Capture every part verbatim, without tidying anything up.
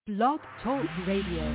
Blog Talk Radio.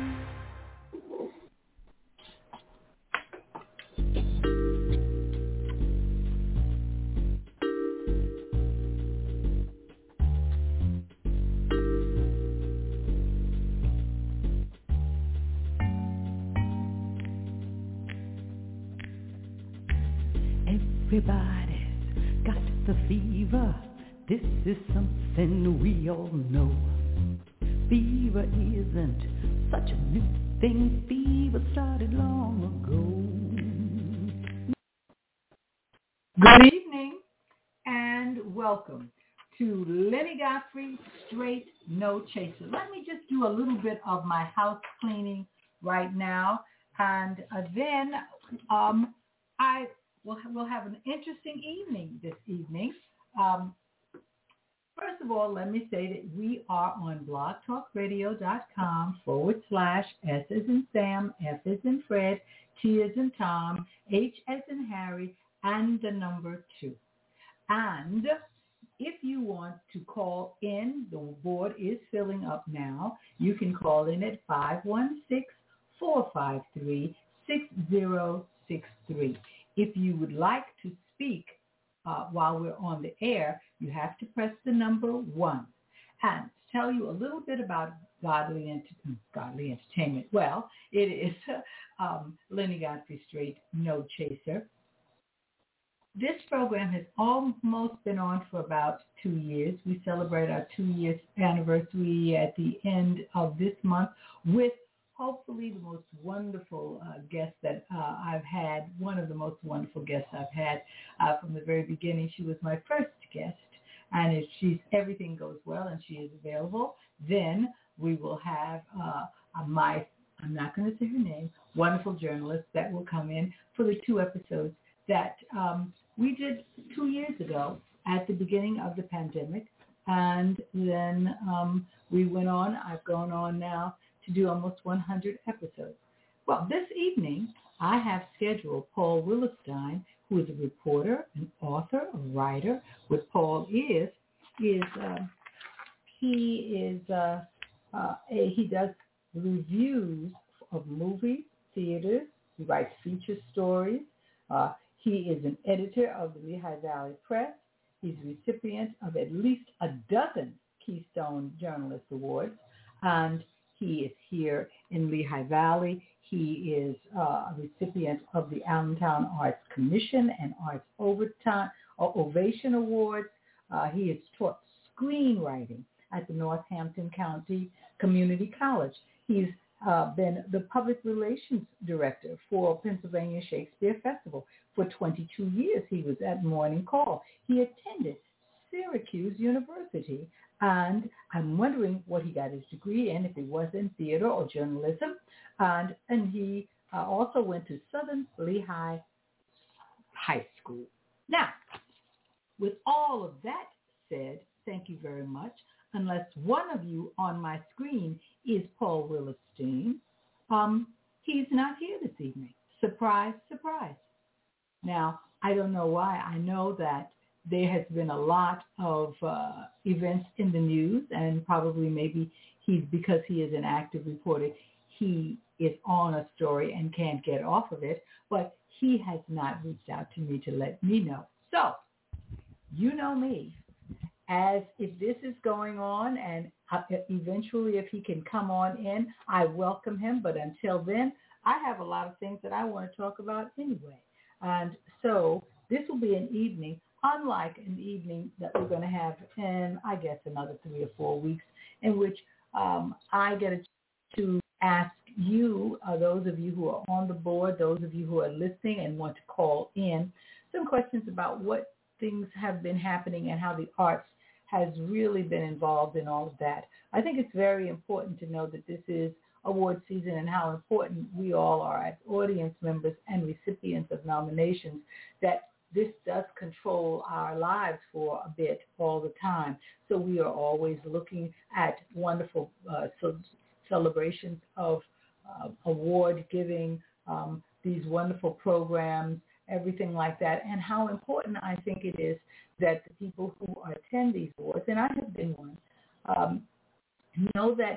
Everybody's got the fever. This is something we all know. Fever isn't such a new thing. Fever started long ago. Good evening and welcome to Lenny Godfrey Straight No Chaser. Let me just do a little bit of my house cleaning right now, and uh, then um, I will we'll have an interesting evening this evening. Um, First of all, let me say that we are on blogtalkradio.com forward slash S as in Sam, F as in Fred, T as in Tom, H as in Harry, and the number two. And if you want to call in, the board is filling up now. You can call in at five one six, four five three, six zero six three. If you would like to speak Uh, while we're on the air, you have to press the number one. And to tell you a little bit about Godly, ent- Godly Entertainment, well, it is um, Lenny Godfrey Straight No Chaser. This program has almost been on for about two years. We celebrate our two-year anniversary at the end of this month with hopefully the most wonderful uh, guest that uh, I've had, one of the most wonderful guests I've had uh, from the very beginning. She was my first guest, and if she's everything goes well and she is available, then we will have uh, my, I'm not going to say her name, wonderful journalist that will come in for the two episodes that um, we did two years ago at the beginning of the pandemic. And then um, we went on, I've gone on now, to do almost one hundred episodes. Well, this evening, I have scheduled Paul Willistein, who is a reporter, an author, a writer. What Paul is, is uh, he is uh, uh, a, he does reviews of movies, theaters. He writes feature stories. Uh, he is an editor of the Lehigh Valley Press. He's recipient of at least a dozen Keystone Journalist Awards, and he is here in Lehigh Valley. He is uh, a recipient of the Allentown Arts Commission and Arts Overtime, uh, Ovation Awards. Uh, he has taught screenwriting at the Northampton County Community College. He's uh, been the public relations director for Pennsylvania Shakespeare Festival. For twenty-two years, he was at Morning Call. He attended Syracuse University, and I'm wondering what he got his degree in, if it was in theater or journalism. And, and he uh, also went to Southern Lehigh High School. Now, with all of that said, thank you very much. Unless one of you on my screen is Paul Willistein, um, he's not here this evening. Surprise, surprise. Now, I don't know why. I know that there has been a lot of uh, events in the news, and probably maybe he's, because he is an active reporter, he is on a story and can't get off of it, but he has not reached out to me to let me know. So, you know me, as if this is going on, and uh, eventually if he can come on in, I welcome him, but until then, I have a lot of things that I want to talk about anyway. And so this will be an evening unlike an evening that we're going to have in, I guess, another three or four weeks, in which um, I get a chance to ask you, uh, those of you who are on the board, those of you who are listening and want to call in, some questions about what things have been happening and how the arts has really been involved in all of that. I think it's very important to know that this is award season and how important we all are as audience members and recipients of nominations, that this does control our lives for a bit all the time. So we are always looking at wonderful uh, so celebrations of uh, award giving, um, these wonderful programs, everything like that, and how important I think it is that the people who attend these awards, and I have been one, um, know that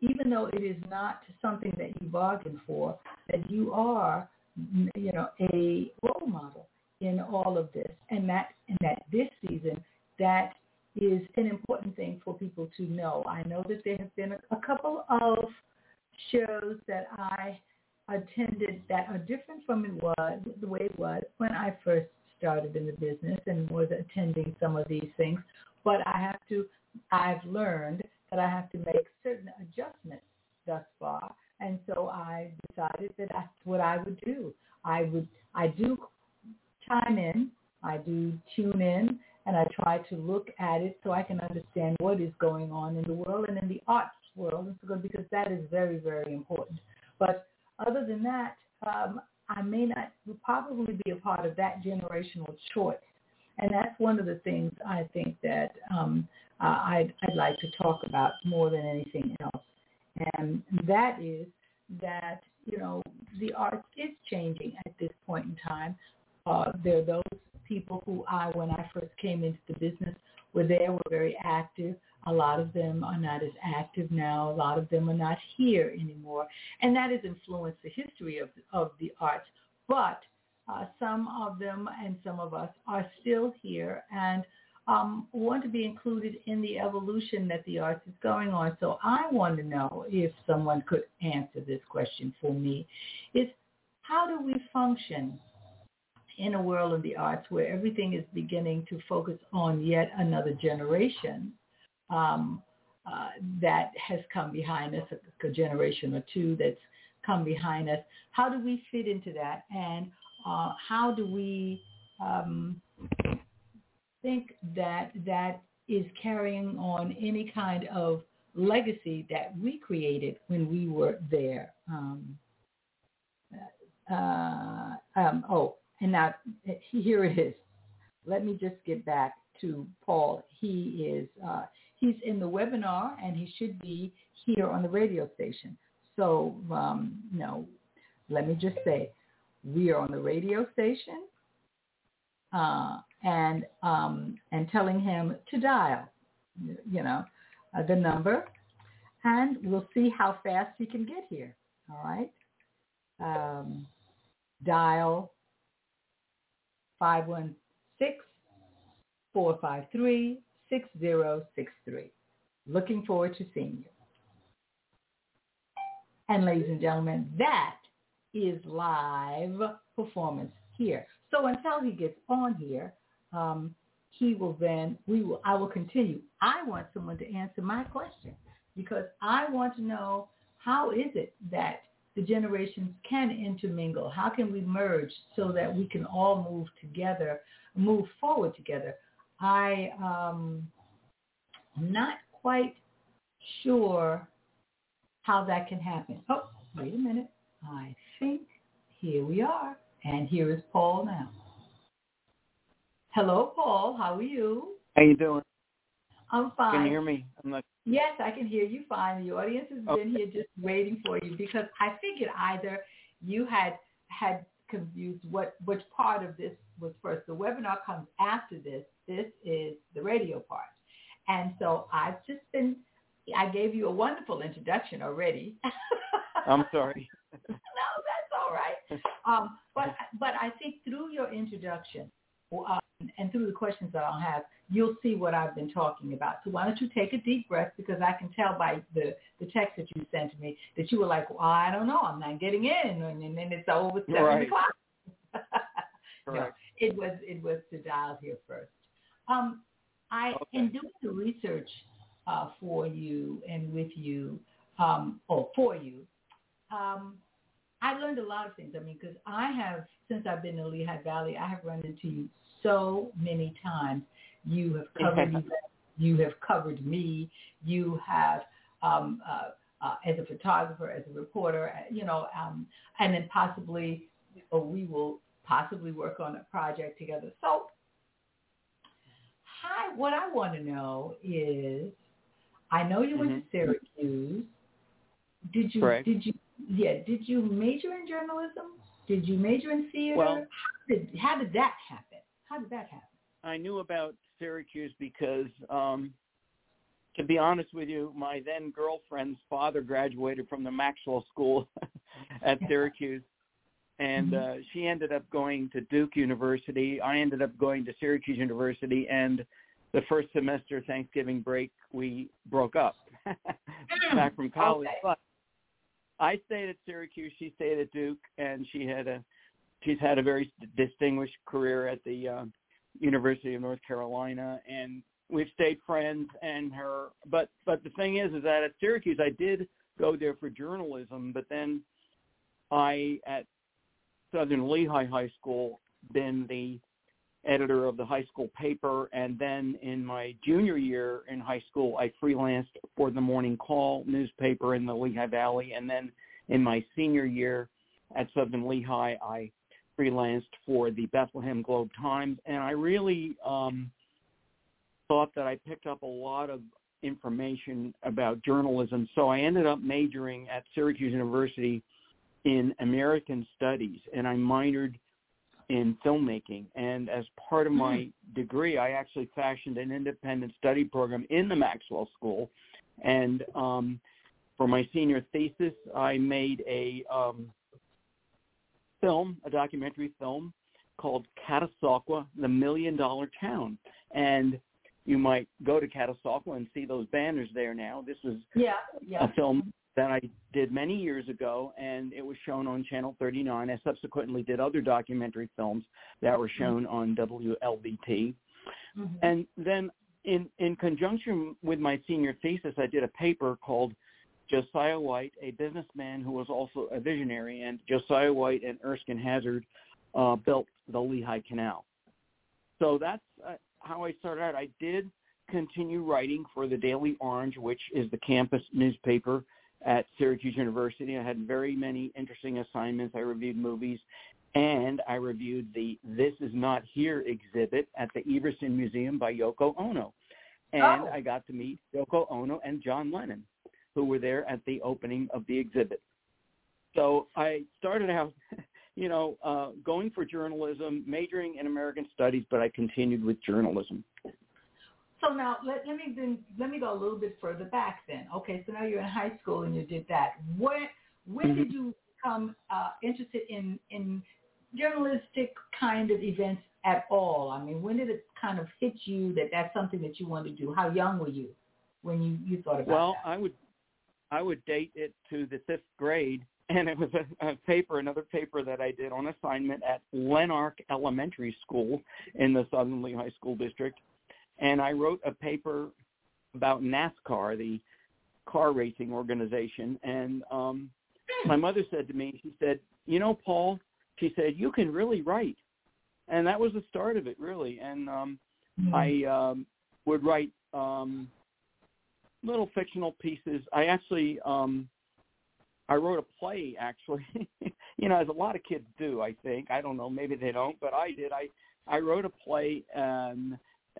even though it is not something that you bargained for, that you are, you know, a role model in all of this. And that, and that this season, that is an important thing for people to know. I know that there have been a, a couple of shows that I attended that are different from it was, the way it was when I first started in the business and was attending some of these things. But I have to, I've learned that I have to make certain adjustments thus far. And so I decided that that's what I would do. I would, I do chime in, I do tune in, and I try to look at it so I can understand what is going on in the world and in the arts world, because that is very, very important. But other than that, um, I may not probably be a part of that generational choice. And that's one of the things I think that um, uh, I'd, I'd like to talk about more than anything else. And that is that, you know, the arts is changing at this point in time. Uh, there are those people who I, when I first came into the business, were there, were very active. A lot of them are not as active now. A lot of them are not here anymore. And that has influenced the history of, of the arts. But uh, some of them and some of us are still here and um, want to be included in the evolution that the arts is going on. So I want to know, if someone could answer this question for me, is how do we function in a world of the arts where everything is beginning to focus on yet another generation um, uh, that has come behind us, a, a generation or two that's come behind us? How do we fit into that? And uh, how do we um, think that that is carrying on any kind of legacy that we created when we were there? Um, uh, um, oh, and now here it is. Let me just get back to Paul. He is uh, he's in the webinar, and he should be here on the radio station. So, um, no, let me just say, we are on the radio station, uh, and um, and telling him to dial, you know, uh, the number, and we'll see how fast he can get here. All right, um, dial five one six, four five three, six zero six three. Looking forward to seeing you. And ladies and gentlemen, that is live performance here. So until he gets on here, um, he will then, we will, I will continue. I want someone to answer my question, because I want to know, how is it that the generations can intermingle? How can we merge so that we can all move together, move forward together? I um, am not quite sure how that can happen. Oh, wait a minute. I think here we are. And here is Paul now. Hello, Paul. How are you? How you doing? I'm fine. Can you hear me? I'm not. Yes, I can hear you fine. The audience has Okay. been here just waiting for you, because I figured either you had had confused what which part of this was first. The webinar comes after this. This is the radio part. And so I've just been, I gave you a wonderful introduction already. I'm sorry. No, that's all right. Um, but but I think through your introduction uh, and through the questions that I'll have, you'll see what I've been talking about. So why don't you take a deep breath, because I can tell by the, the text that you sent to me that you were like, well, I don't know, I'm not getting in, and then it's over seven Right. o'clock. Correct. No, it was it was to dial here first. Um, I Okay. in doing the research uh, for you and with you, um, or for you, um, I learned a lot of things. I mean, because I have, since I've been in Lehigh Valley, I have run into you so many times. You have covered events. You have covered me. You have, um, uh, uh, as a photographer, as a reporter, you know, um, and then possibly, or we will possibly work on a project together. So, hi, what I want to know is, I know you Mm-hmm. went to Syracuse. Did you? Correct. Did you? Yeah. Did you major in journalism? Did you major in theater? Well, how did how did that happen? How did that happen? I knew about Syracuse because um, to be honest with you, my then girlfriend's father graduated from the Maxwell School at Syracuse, and uh, she ended up going to Duke University. I ended up going to Syracuse University, and the first semester Thanksgiving break, we broke up back from college. Okay. But I stayed at Syracuse. She stayed at Duke, and she had a she's had a very distinguished career at the uh, University of North Carolina, and we've stayed friends. And her, but but the thing is, is that at Syracuse, I did go there for journalism, but then I at Southern Lehigh High School been the editor of the high school paper, and then in my junior year in high school, I freelanced for the Morning Call newspaper in the Lehigh Valley, and then in my senior year at Southern Lehigh, I freelanced for the Bethlehem Globe-Times, and I really um, thought that I picked up a lot of information about journalism, so I ended up majoring at Syracuse University in American Studies, and I minored in filmmaking. And as part of my degree, I actually fashioned an independent study program in the Maxwell School. And um, for my senior thesis, I made a um, film, a documentary film called Catasauqua, the Million Dollar Town. And you might go to Catasauqua and see those banners there now. This was yeah, yeah. a film that I did many years ago, and it was shown on Channel thirty-nine. I subsequently did other documentary films that were shown on W L B T. Mm-hmm. And then in, in conjunction with my senior thesis, I did a paper called Josiah White, a businessman who was also a visionary, and Josiah White and Erskine Hazard uh, built the Lehigh Canal. So that's uh, how I started out. I did continue writing for the Daily Orange, which is the campus newspaper at Syracuse University. I had very many interesting assignments. I reviewed movies, and I reviewed the This Is Not Here exhibit at the Everson Museum by Yoko Ono. And oh. I got to meet Yoko Ono and John Lennon, who were there at the opening of the exhibit. So I started out, you know, uh, going for journalism, majoring in American Studies, but I continued with journalism. So now let, let me then, let me go a little bit further back then. Okay, so now you're in high school and you did that. When when mm-hmm. did you become uh, interested in in journalistic kind of events at all? I mean, when did it kind of hit you that that's something that you wanted to do? How young were you when you, you thought about well, that? Well, I would I would date it to the fifth grade, and it was a, a paper, another paper that I did on assignment at Lenark Elementary School in the Southern Lehigh School District. And I wrote a paper about NASCAR, the car racing organization. And um, my mother said to me, she said, you know, Paul, she said, you can really write. And that was the start of it, really. And um, mm-hmm. I um, would write um, little fictional pieces. I actually, um, I wrote a play, actually, you know, as a lot of kids do, I think. I don't know, maybe they don't, but I did. I, I wrote a play, um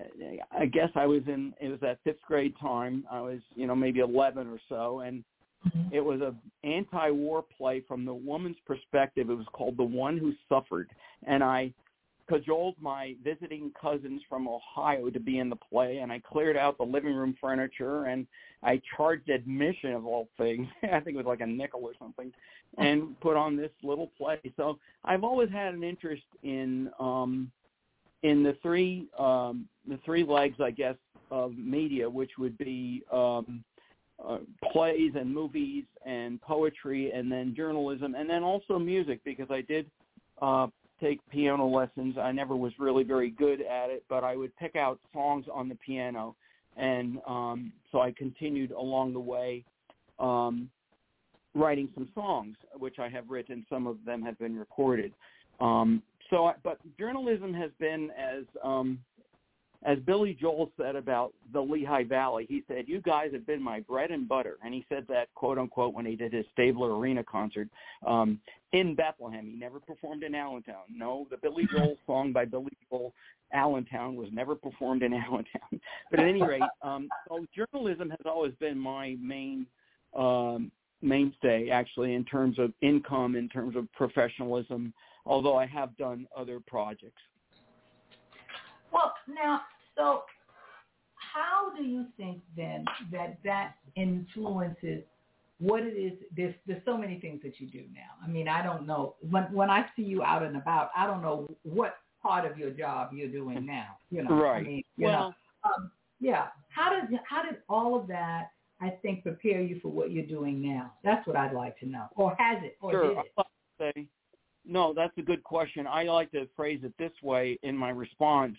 I guess I was in, it was that fifth grade time. I was, you know, maybe eleven or so. And mm-hmm. it was an anti-war play from the woman's perspective. It was called The One Who Suffered. And I cajoled my visiting cousins from Ohio to be in the play. And I cleared out the living room furniture, and I charged admission of all things. I think it was like a nickel or something, and put on this little play. So I've always had an interest in, um, in the three um, the three legs, I guess, of media, which would be um, uh, plays and movies and poetry, and then journalism, and then also music, because I did uh, take piano lessons. I never was really very good at it, but I would pick out songs on the piano, and um, so I continued along the way um, writing some songs, which I have written. Some of them have been recorded. Um, So, but journalism has been, as um, as Billy Joel said about the Lehigh Valley, he said, you guys have been my bread and butter. And he said that, quote unquote, when he did his Stabler Arena concert um, in Bethlehem. He never performed in Allentown. No, the Billy Joel song by Billy Joel, Allentown, was never performed in Allentown. But at any rate, um, so journalism has always been my main um, mainstay, actually, in terms of income, in terms of professionalism, although I have done other projects. Well, now, so how do you think then that that influences what it is? There's there's so many things that you do now. I mean, I don't know when when I see you out and about, I don't know what part of your job you're doing now. You know, right? I mean, you well, know, um, yeah. How did how did all of that, I think, prepare you for what you're doing now? That's what I'd like to know. Or has it? Or sure. did it? I'd like to say, no, that's a good question. I like to phrase it this way in my response.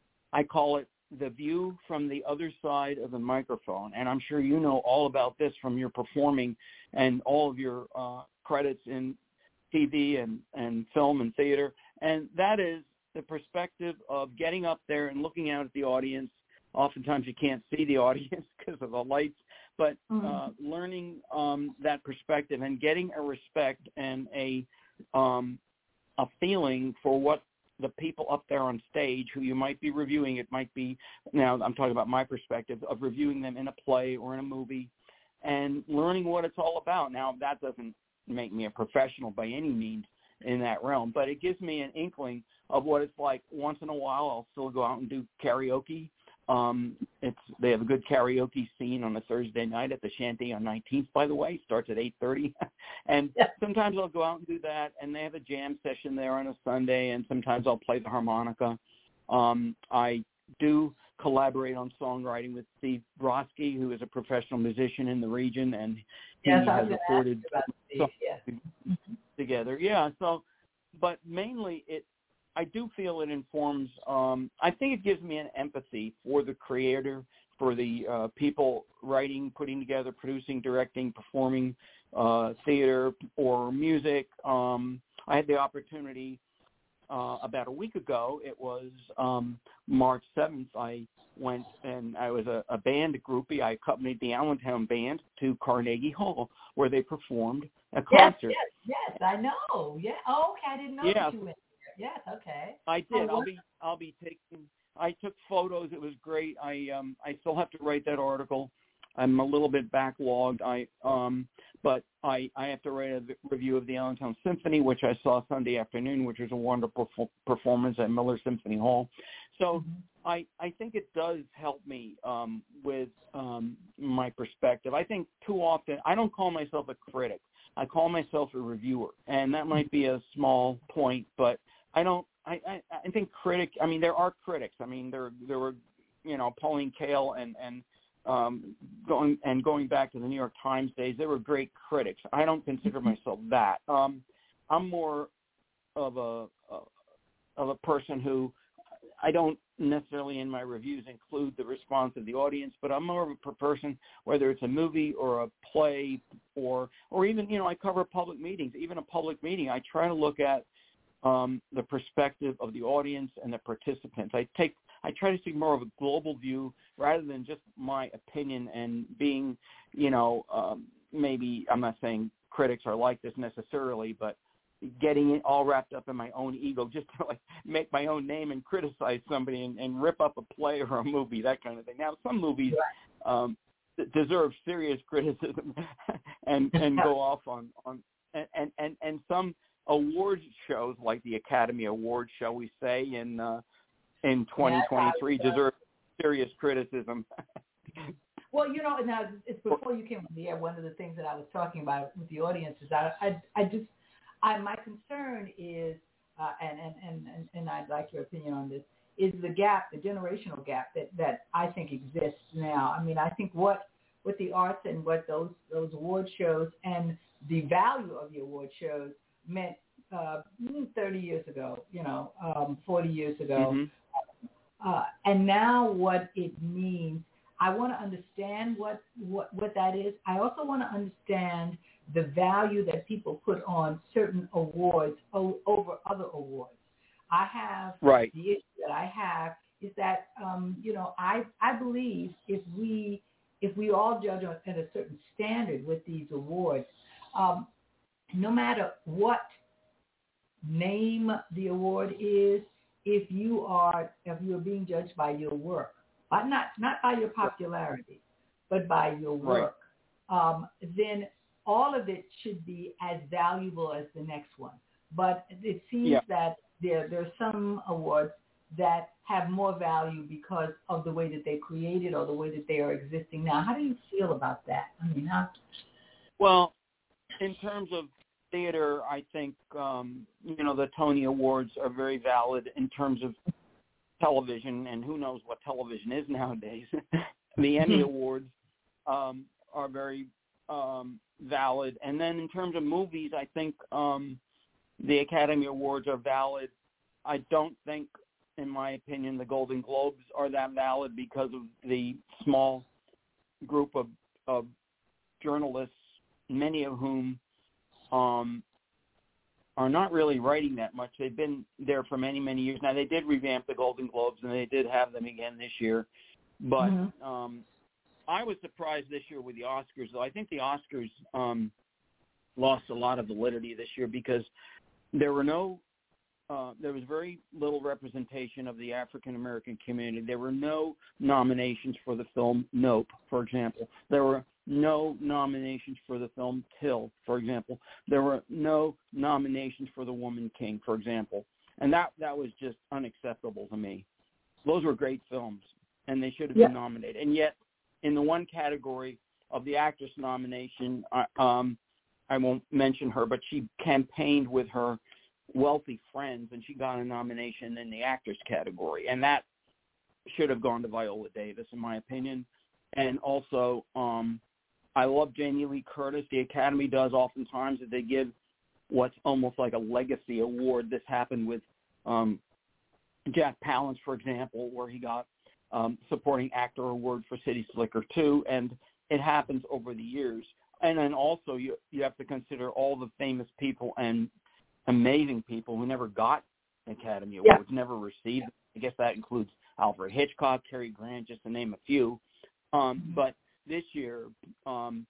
I call it the view from the other side of the microphone. And I'm sure you know all about this from your performing and all of your uh, credits in T V and, and film and theater. And that is the perspective of getting up there and looking out at the audience. Oftentimes you can't see the audience because of the lights, but mm-hmm. uh, learning um, that perspective and getting a respect and a um, a feeling for what the people up there on stage who you might be reviewing. It might be, now I'm talking about my perspective of reviewing them in a play or in a movie and learning what it's all about. Now, that doesn't make me a professional by any means in that realm, but it gives me an inkling of what it's like. Once in a while, I'll still go out and do karaoke. Um, it's they have a good karaoke scene on a Thursday night at the Shanty on nineteenth, by the way. Starts at eight thirty. And yeah. sometimes I'll go out and do that, and they have a jam session there on a Sunday, and sometimes I'll play the harmonica. Um, I do collaborate on songwriting with Steve Brodsky, who is a professional musician in the region, and he yes, has recorded songs yeah. together. Yeah, so, but mainly it, I do feel it informs, um, I think it gives me an empathy for the creator, for the uh, people writing, putting together, producing, directing, performing uh, theater or music. Um, I had the opportunity uh, about a week ago. It was um, March seventh. I went and I was a, a band groupie. I accompanied the Allentown Band to Carnegie Hall where they performed a concert. Yes, yes, yes, I know. Yeah. Oh, okay, I didn't know yeah. that you went. Yes, okay. I did. Oh, I'll be I'll be taking I took photos. It was great. I um I still have to write that article. I'm a little bit backlogged. I um but I I have to write a review of the Allentown Symphony, which I saw Sunday afternoon, which was a wonderful performance at Miller Symphony Hall. So mm-hmm. I I think it does help me um with um my perspective. I think too often I don't call myself a critic. I call myself a reviewer, and that might be a small point, but I don't. I, I, I think critic. I mean, there are critics. I mean, there there were, you know, Pauline Kael and and um, going and going back to the New York Times days. They were great critics. I don't consider myself that. Um, I'm more of a, a of a person who I don't necessarily in my reviews include the response of the audience, but I'm more of a person, whether it's a movie or a play or or even, you know, I cover public meetings. Even a public meeting, I try to look at Um, the perspective of the audience and the participants. I take, I try to take more of a global view rather than just my opinion and being, you know, um, maybe I'm not saying critics are like this necessarily, but getting it all wrapped up in my own ego just to like make my own name and criticize somebody and, and rip up a play or a movie, that kind of thing. Now, some movies um, deserve serious criticism and, and go off on, on and, and, and, and some award shows like the Academy Award, shall we say, in uh, in twenty twenty-three yeah, deserve serious criticism. Well, you know, now it's before you came on the air. One of the things that I was talking about with the audience is that I, I just, I my concern is, uh, and, and and and I'd like your opinion on this, is the gap, the generational gap that, that I think exists now. I mean, I think what what the arts and what those those award shows and the value of the award shows meant uh, thirty years ago, you know, um, forty years ago. Mm-hmm. Uh, and now what it means, I want to understand what, what, what that is. I also want to understand the value that people put on certain awards o- over other awards. I have, right. the issue that I have is that, um, you know, I, I believe if we, if we all judge on, at a certain standard with these awards, um, no matter what name the award is, if you are if you are being judged by your work, but not not by your popularity, but by your work, right. um, then all of it should be as valuable as the next one. But it seems yeah. that there there are some awards that have more value because of the way that they created or the way that they are existing now. How do you feel about that? I mean, how? Well, in terms of theater, I think, um, you know, the Tony Awards are very valid in terms of television, and who knows what television is nowadays. The Emmy Awards um, are very um, valid. And then in terms of movies, I think um, the Academy Awards are valid. I don't think, in my opinion, the Golden Globes are that valid because of the small group of, of journalists, many of whom um, are not really writing that much. They've been there for many, many years. Now, they did revamp the Golden Globes, and they did have them again this year. But mm-hmm. um, I was surprised this year with the Oscars, though. I think the Oscars um, lost a lot of validity this year because there were no Uh, there was very little representation of the African-American community. There were no nominations for the film Nope, for example. There were no nominations for the film Till, for example. There were no nominations for The Woman King, for example. And that, that was just unacceptable to me. Those were great films, and they should have yeah. been nominated. And yet, in the one category of the actress nomination, uh, um, I won't mention her, but she campaigned with her wealthy friends, and she got a nomination in the actress category, and that should have gone to Viola Davis, in my opinion. And also, um, I love Jamie Lee Curtis. The Academy does oftentimes that they give what's almost like a legacy award. This happened with um, Jack Palance, for example, where he got um, supporting actor award for City Slicker two, and it happens over the years. And then also you you have to consider all the famous people and amazing people who never got Academy Awards, yeah. never received. I guess that includes Alfred Hitchcock, Cary Grant, just to name a few. Um, mm-hmm. But this year, um,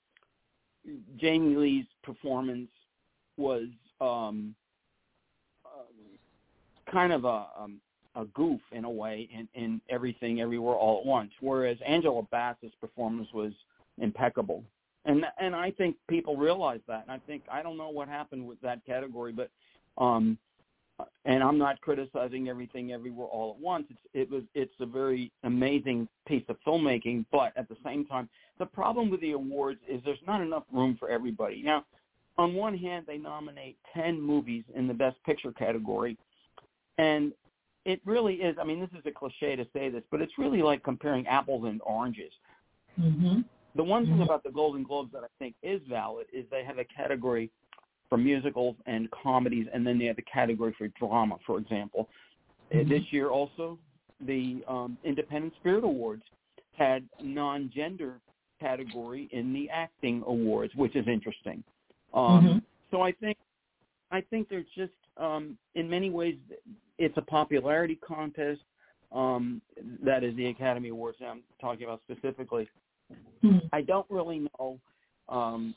Jamie Lee's performance was um, uh, kind of a, um, a goof in a way in, in Everything, Everywhere, All at Once, whereas Angela Bassett's performance was impeccable. And and I think people realize that. And I think, I don't know what happened with that category, but, um, and I'm not criticizing Everything, Everywhere, All at Once. It's, it was, it's a very amazing piece of filmmaking, but at the same time, the problem with the awards is there's not enough room for everybody. Now, on one hand, they nominate ten movies in the Best Picture category, and it really is, I mean, this is a cliche to say this, but it's really like comparing apples and oranges. Mm-hmm. The one thing about the Golden Globes that I think is valid is they have a category for musicals and comedies, and then they have a category for drama, for example. Mm-hmm. This year also, the um, Independent Spirit Awards had non-gender category in the acting awards, which is interesting. Um, mm-hmm. So I think I think there's just, um, in many ways, it's a popularity contest. Um, that is the Academy Awards that I'm talking about specifically. Mm-hmm. I don't really know. Um,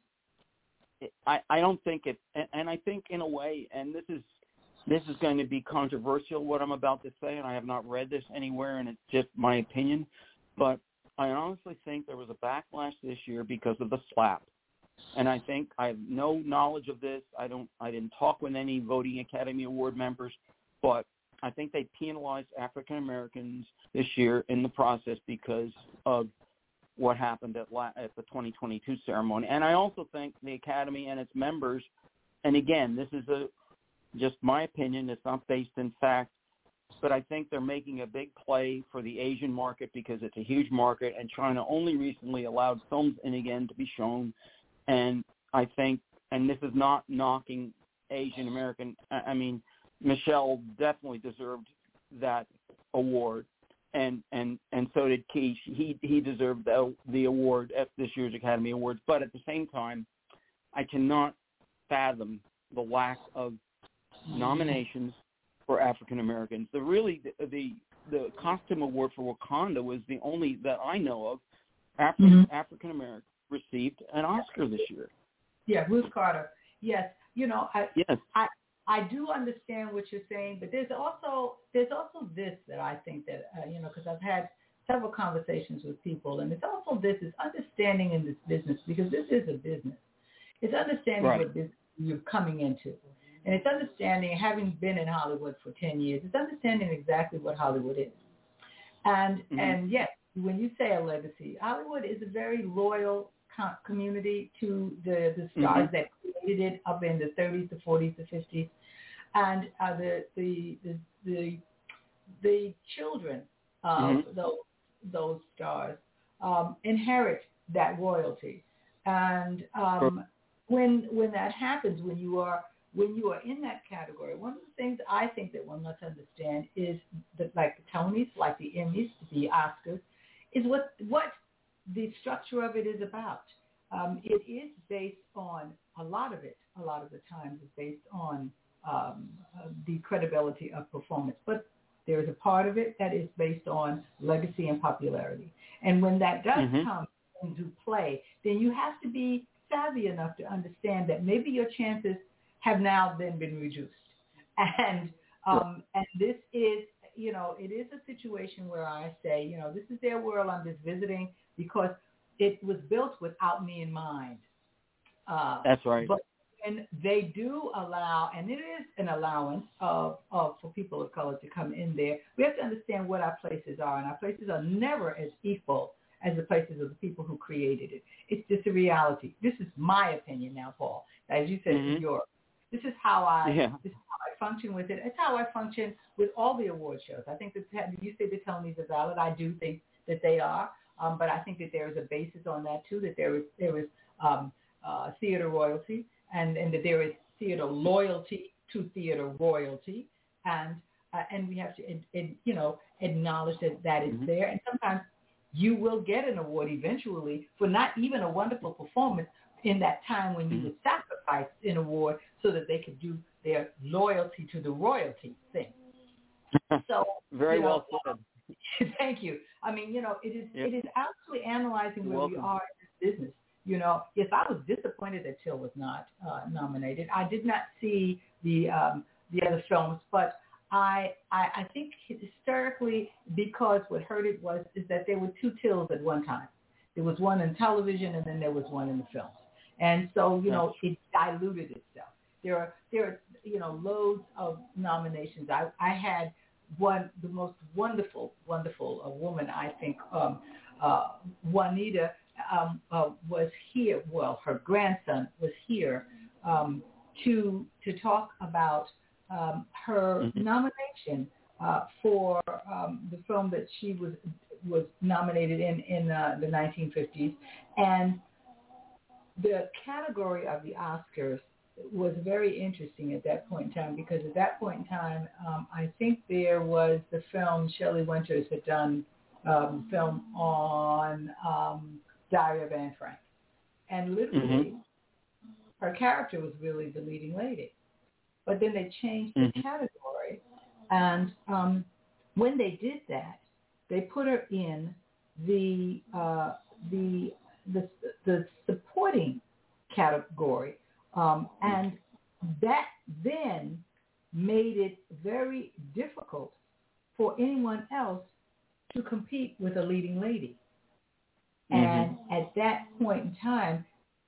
I, I don't think it, and, and I think in a way, and this is this is going to be controversial, what I'm about to say, and I have not read this anywhere, and it's just my opinion, but I honestly think there was a backlash this year because of the slap. And I think I have no knowledge of this. I don't. I didn't talk with any voting Academy Award members, but I think they penalized African Americans this year in the process because of what happened at, la- at the twenty twenty-two ceremony. And I also think the Academy and its members, and again, this is a just my opinion, it's not based in fact, but I think they're making a big play for the Asian market because it's a huge market, and China only recently allowed films in again to be shown. And I think, and this is not knocking Asian American, I mean, Michelle definitely deserved that award. And, and and so did Keish. He he deserved the, the award at this year's Academy Awards. But at the same time, I cannot fathom the lack of nominations for African Americans. The really the, the the costume award for Wakanda was the only that I know of African mm-hmm. African American received an Oscar this year. Yeah, Ruth Carter. Yes, you know I yes. I. I do understand what you're saying, but there's also there's also this that I think that, uh, you know, because I've had several conversations with people, and it's also this is understanding in this business, because this is a business. It's understanding right. what business you're coming into. And it's understanding, having been in Hollywood for ten years, it's understanding exactly what Hollywood is. And mm-hmm. and yes, when you say a legacy, Hollywood is a very loyal co- community to the, the stars mm-hmm. that created it up in the thirties, the forties, the fifties. And uh, the, the, the, the, the children of mm-hmm. those, those stars um, inherit that royalty. And um, when when that happens, when you are when you are in that category, one of the things I think that one must understand is that, like the Tonys, like the Emmys, the Oscars, is what what the structure of it is about. Um, it is based on a lot of it. A lot of the times is based on um, uh, the credibility of performance, but there is a part of it that is based on legacy and popularity. And when that does mm-hmm. come into play, then you have to be savvy enough to understand that maybe your chances have now then been reduced. And um, and this is, you know, it is a situation where I say, you know, this is their world, I'm just visiting, because it was built without me in mind. Uh, That's right. But when they do allow, and it is an allowance of, of for people of color to come in there, we have to understand what our places are, and our places are never as equal as the places of the people who created it. It's just a reality. This is my opinion now, Paul. As you said, mm-hmm. it's yours. This is how I yeah. this is how I function with it. It's how I function with all the award shows. I think that you say the Tonys are valid. I do think that they are, um, but I think that there is a basis on that too. That there is there is um, uh, theater royalty, and, and that there is theater loyalty to theater royalty, and uh, and we have to ed, ed, you know acknowledge that that is mm-hmm. there. And sometimes you will get an award eventually for not even a wonderful performance in that time when you would sacrifice an award so that they could do their loyalty to the royalty thing. So very you know, well said. Thank you. I mean, you know, it is yep. it is actually analyzing You're where welcome. we are in this business. You know, yes, I was disappointed that Till was not uh, nominated. I did not see the um, the other films, but I, I I think historically, because what hurt it was is that there were two Tills at one time. There was one in television, and then there was one in the films. And so, you know, it diluted itself. There are, there are, you know, loads of nominations. I, I had one, the most wonderful, wonderful uh, woman, I think, um, uh, Juanita um, uh, was here. Well, her grandson was here um, to to talk about um, her mm-hmm. nomination uh, for um, the film that she was was nominated in in uh, the nineteen fifties, and the category of the Oscars was very interesting at that point in time, because at that point in time, um, I think there was the film Shelley Winters had done um, film on um, Diary of Anne Frank. And literally, mm-hmm. her character was really the leading lady. But then they changed the mm-hmm. category, and um, when they did that, they put her in the uh, the the the supporting category, um, and that then made it very difficult for anyone else to compete with a leading lady. Mm-hmm. And at that point in time,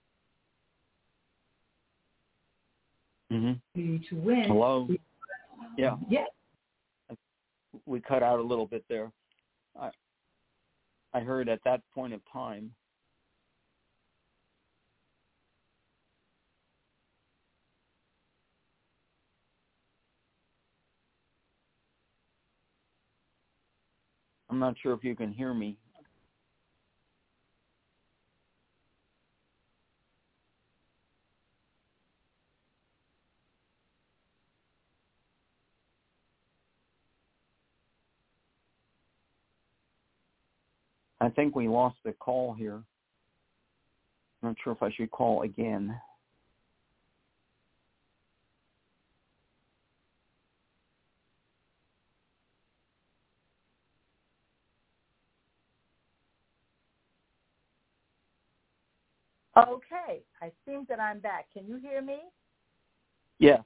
mm-hmm. to win. Hello. We, yeah. Yeah. We cut out a little bit there. I I heard at that point of time. I'm not sure if you can hear me. I think we lost the call here. I'm not sure if I should call again. Okay, I think that I'm back. Can you hear me? Yes.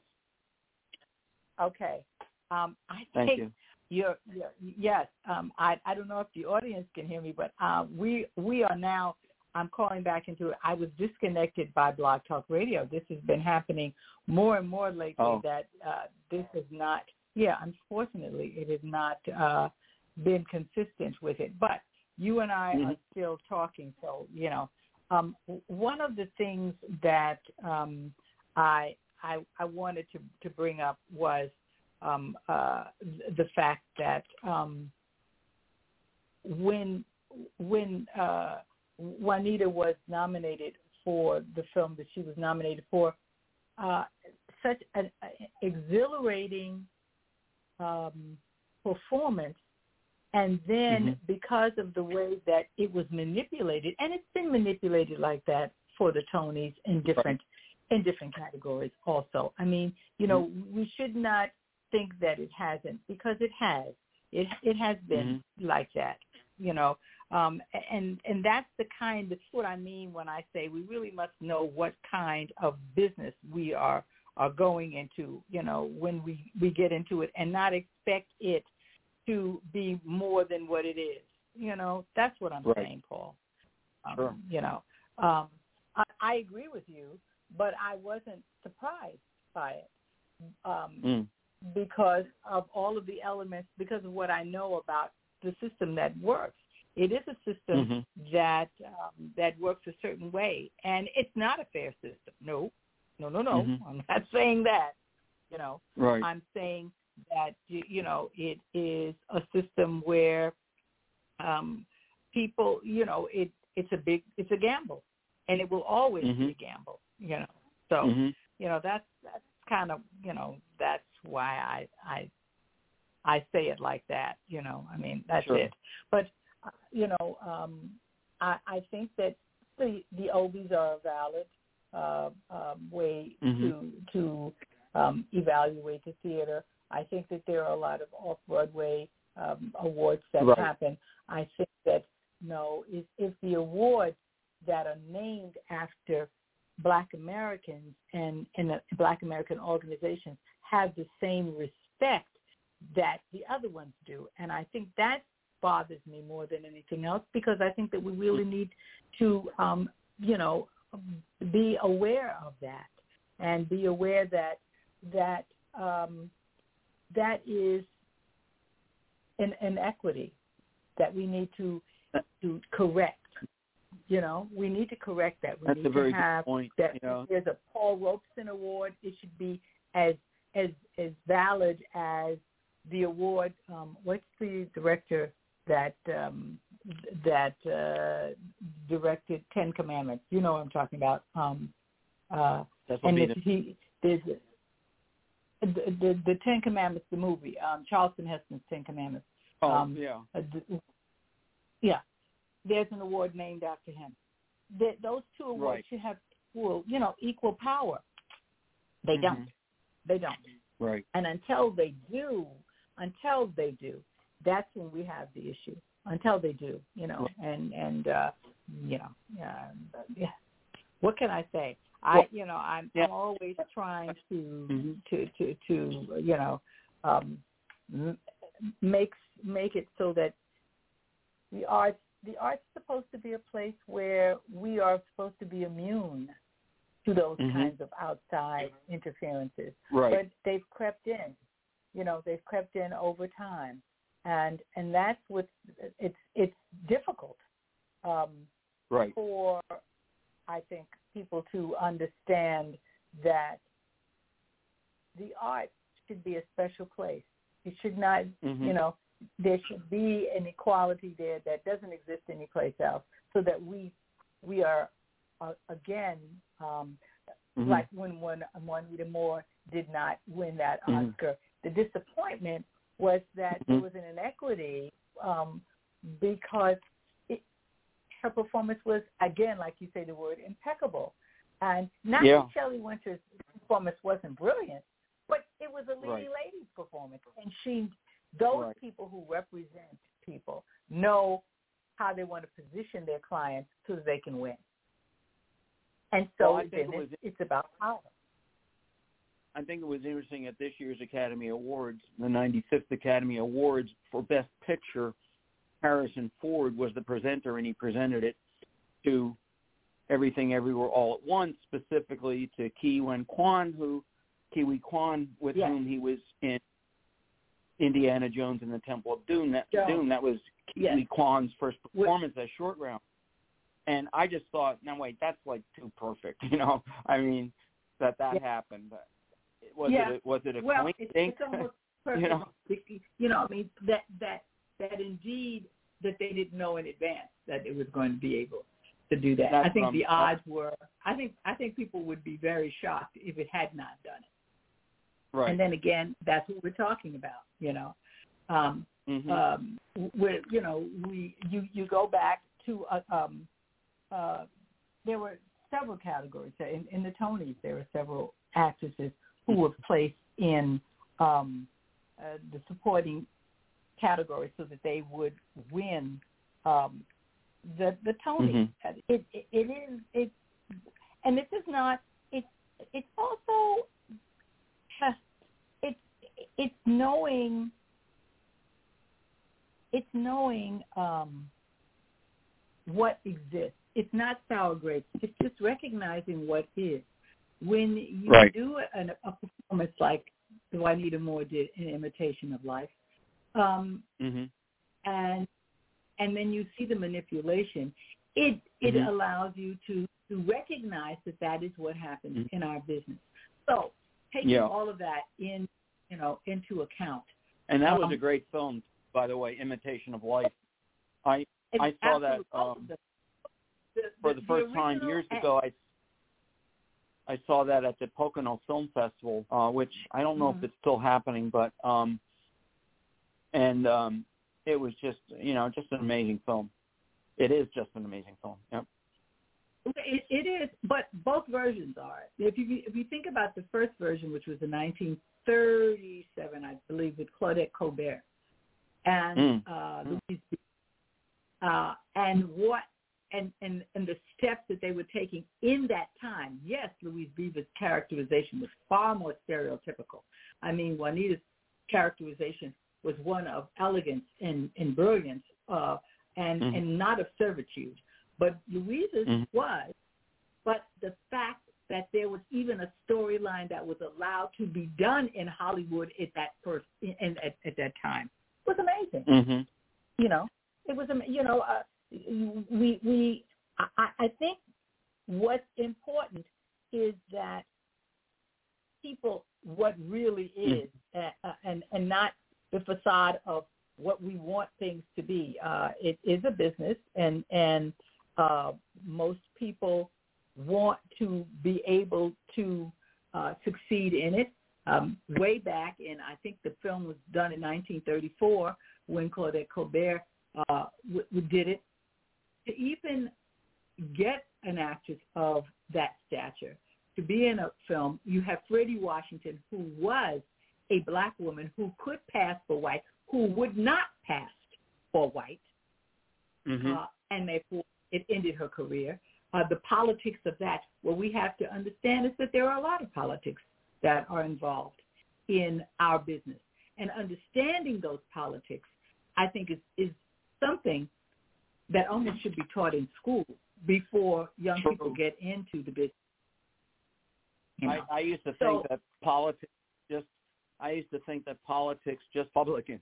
Okay. Um, I Thank think you. You're, you're, yes, um, I, I don't know if the audience can hear me, but uh, we we are now I'm calling back into it. I was disconnected by Blog Talk Radio. This has been happening more and more lately. Oh. That uh, this is not. Yeah, unfortunately, it has not uh, been consistent with it. But you and I mm-hmm. are still talking. So you know, um, one of the things that um, I, I I wanted to to bring up was um, uh, the fact that um, when when uh, Juanita was nominated for the film that she was nominated for, uh, such an exhilarating um, performance, and then mm-hmm. because of the way that it was manipulated, and it's been manipulated like that for the Tonys in different right. in different categories also. I mean, you know, mm-hmm. we should not think that it hasn't, because it has. It it has been mm-hmm. like that, you know. Um, and and that's the kind, that's what I mean when I say we really must know what kind of business we are are going into, you know, when we, we get into it, and not expect it to be more than what it is. You know, that's what I'm right. saying, Paul. Um, sure. You know, um, I, I agree with you, but I wasn't surprised by it um, mm. because of all of the elements, because of what I know about the system that works. It is a system mm-hmm. that um, that works a certain way, and it's not a fair system. No, no, no, no. Mm-hmm. I'm not saying that. You know, right. I'm saying that you, you know it is a system where um, people, you know, it it's a big, it's a gamble, and it will always mm-hmm. be a gamble. You know, so mm-hmm. you know that's that's kind of you know that's why I I I say it like that. You know, I mean that's sure. it, but. You know, um, I, I think that the the O B Es are a valid uh, um, way mm-hmm. to to um, evaluate the theater. I think that there are a lot of off-Broadway um, awards that right. happen. I think that no, if, if the awards that are named after Black Americans and and the Black American organizations have the same respect that the other ones do, and I think that's bothers me more than anything else, because I think that we really need to, um, you know, be aware of that, and be aware that that um, that is an inequity that we need to to correct. You know, we need to correct that. We That's need a very to have good point. that. You know? If there's a Paul Robeson Award, it should be as as as valid as the award. Um, what's the director that um, that uh, directed Ten Commandments? You know what I'm talking about. Um, uh, and it's, he, there's the, the the Ten Commandments, the movie, um, Charlton Heston's Ten Commandments. Oh, um, yeah. Uh, yeah. There's an award named after him. The, those two awards right. should have equal, you know, equal power. They mm-hmm. don't. They don't. Right. And until they do, until they do, that's when we have the issue. Until they do, you know, right. and and uh, you know, uh, yeah. What can I say? I, well, you know, I'm, yeah. I'm always trying to mm-hmm. to, to to you know, um, m- make make it so that the arts the arts is supposed to be a place where we are supposed to be immune to those mm-hmm. kinds of outside interferences. Right. But they've crept in. You know, they've crept in over time. And and that's what's it's it's difficult um, right. for, I think, people to understand that the arts should be a special place. It should not, mm-hmm. you know, there should be an equality there that doesn't exist anyplace else, so that we we are uh, again um, mm-hmm. like when when Juanita Moore did not win that mm-hmm. Oscar. The disappointment was that mm-hmm. there was an inequity um, because it, her performance was, again, like you say the word, impeccable. And not yeah. that Shelley Winter's performance wasn't brilliant, but it was a leading right. lady's performance. And she, those right. people who represent people know how they want to position their clients so that they can win. And so well, then it was, it's, it's about power. I think it was interesting at this year's Academy Awards, the ninety-fifth Academy Awards, for Best Picture, Harrison Ford was the presenter, and he presented it to Everything Everywhere All at Once, specifically to Ke Huy Quan, who Kiwi Kwan, with yes. whom he was in Indiana Jones and the Temple of Doom. That, Doom, that was Kiwi yes. Kwan's first performance as Short Round. And I just thought, no, wait, that's like too perfect, you know. I mean, that that yeah. happened. Was yeah. it? Was it a well, coincidence? It's, it's almost perfect. you know, you know, I mean, that that that indeed that they didn't know in advance that it was going to be able to do that. That's I think um, the odds were. I think I think people would be very shocked if it had not done it. Right. And then again, that's what we're talking about. You know, um, mm-hmm. um, where you know we you you go back to uh, um, uh, there were several categories in, in the Tonys. There were several actresses who were placed in um, uh, the supporting category so that they would win um, the the Tony. Mm-hmm. It, it it is it, and this is not. It's it's also it's it's knowing. It's knowing um, what exists. It's not sour grapes. It's just recognizing what is. When you right. do a, a performance like Juanita Moore did in Imitation of Life, um, mm-hmm. and and then you see the manipulation, it it mm-hmm. allows you to, to recognize that that is what happens mm-hmm. in our business. So taking yeah. all of that in you know into account. And that um, was a great film, by the way, Imitation of Life. I I saw that um, the, the, for the, the first the time years ago. I I saw that at the Pocono Film Festival, uh, which I don't know mm-hmm. if it's still happening, but um, and um, it was just you know just an amazing film. It is just an amazing film. Yep. It, it is, but both versions are. If you if you think about the first version, which was in nineteen thirty-seven, I believe, with Claudette Colbert and mm. uh, mm. Louise, uh, and what. And, and and the steps that they were taking in that time. Yes, Louise Beaver's characterization was far more stereotypical. I mean, Juanita's characterization was one of elegance and, and brilliance uh, and, mm-hmm. and not of servitude. But Louise's mm-hmm. was. But the fact that there was even a storyline that was allowed to be done in Hollywood at that first in, at, at that time was amazing. Mm-hmm. You know, it was, you know, uh, We we I, I think what's important is that people what really is uh, and and not the facade of what we want things to be. Uh, it is a business, and and uh, most people want to be able to uh, succeed in it. Um, way back, and I think the film was done in nineteen thirty-four when Claudette Colbert uh, w- w- did it. To even get an actress of that stature to be in a film, you have Freddie Washington, who was a black woman who could pass for white, who would not pass for white, mm-hmm. uh, and therefore it ended her career. Uh, the politics of that, what we have to understand is that there are a lot of politics that are involved in our business. And understanding those politics, I think, is, is something that almost should be taught in school before young True. people get into the business. You know? I, I used to so, think that politics just. I used to think that politics just Republican.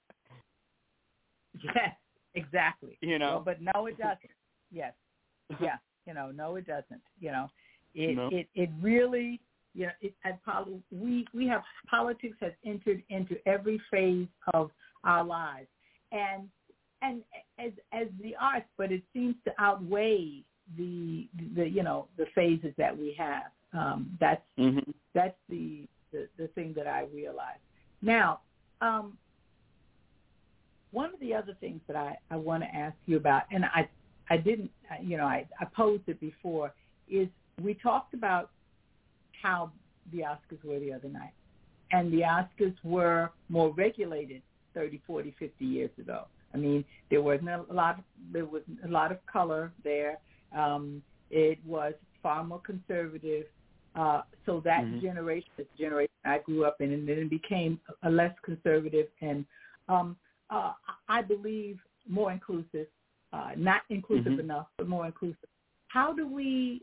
Yes, exactly. You know, well, but no, it doesn't. Yes, yeah. You know, no, it doesn't. You know, it no. it, it really. You know, it, at poli- we we have politics has entered into every phase of our lives, and. And as as the arts, but it seems to outweigh the the you know the phases that we have. Um, that's mm-hmm. that's the, the the thing that I realize. Now, um, one of the other things that I, I want to ask you about, and I I didn't you know I, I posed it before, is we talked about how the Oscars were the other night, and the Oscars were more regulated thirty, forty, fifty years ago. I mean, there was a lot. Of, there was a lot of color there. Um, it was far more conservative. Uh, so that mm-hmm. generation, the generation I grew up in, and then it became a less conservative and, um, uh, I believe, more inclusive. Uh, not inclusive mm-hmm. enough, but more inclusive. how do we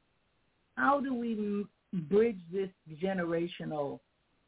how do we bridge this generational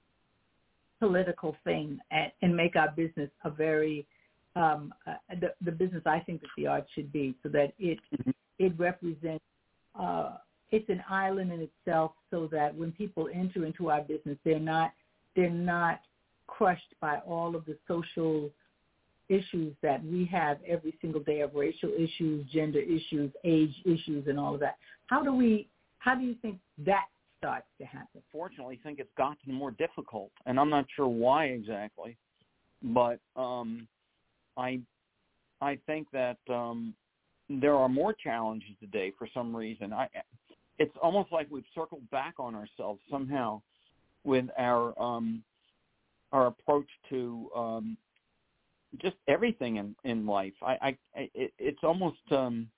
political thing and, and make our business a very um, uh, the, the business I think that the arts should be, so that it mm-hmm. it represents uh, it's an island in itself, so that when people enter into our business, they're not they're not crushed by all of the social issues that we have every single day, of racial issues, gender issues, age issues, and all of that. How do we? How do you think that starts to happen? Fortunately, I think it's gotten more difficult, and I'm not sure why exactly, but um, I I think that um, there are more challenges today for some reason. I it's almost like we've circled back on ourselves somehow with our um, our approach to um, just everything in, in life. I, I it, it's almost um,